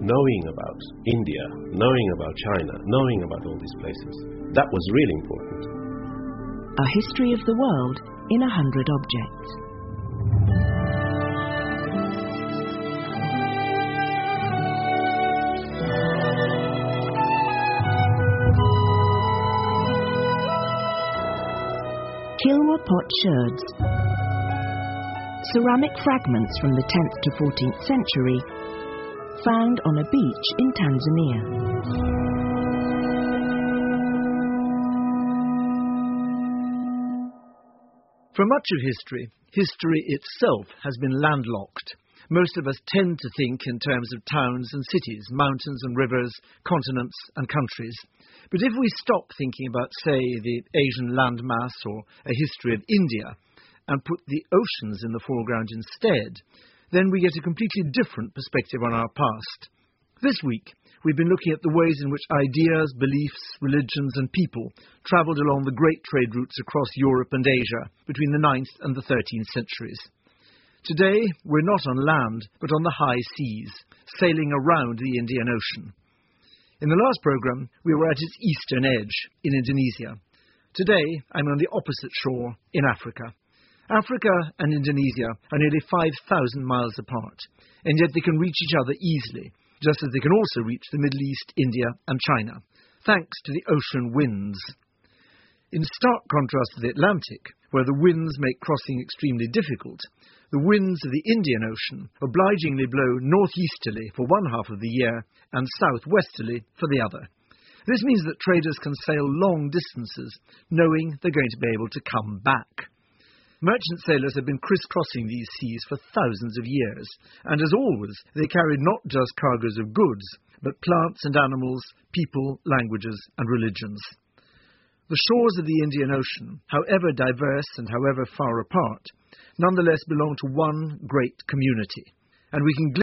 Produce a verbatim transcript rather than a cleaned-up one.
knowing about India, knowing about China, knowing about all these places. That was really important. A history of the world in a hundred objects. Kilwa pot sherds. Ceramic fragments from the tenth to fourteenth century, found on a beach in Tanzania. For much of history, history itself has been landlocked. Most of us tend to think in terms of towns and cities, mountains and rivers, continents and countries. But if we stop thinking about, say, the Asian landmass or a history of India, and put the oceans in the foreground instead, then we get a completely different perspective on our past. This week, we've been looking at the ways in which ideas, beliefs, religions and people travelled along the great trade routes across Europe and Asia between the ninth and the thirteenth centuries. Today, we're not on land, but on the high seas, sailing around the Indian Ocean. In the last programme, we were at its eastern edge, in Indonesia. Today, I'm on the opposite shore, in Africa. Africa and Indonesia are nearly five thousand miles apart, and yet they can reach each other easily, just as they can also reach the Middle East, India and China, thanks to the ocean winds. In stark contrast to the Atlantic, where the winds make crossing extremely difficult, the winds of the Indian Ocean obligingly blow northeasterly for one half of the year and southwesterly for the other. This means that traders can sail long distances, knowing they're going to be able to come back. Merchant sailors have been crisscrossing these seas for thousands of years, and as always, they carried not just cargoes of goods, but plants and animals, people, languages, and religions. The shores of the Indian Ocean, however diverse and however far apart, nonetheless belong to one great community, and we can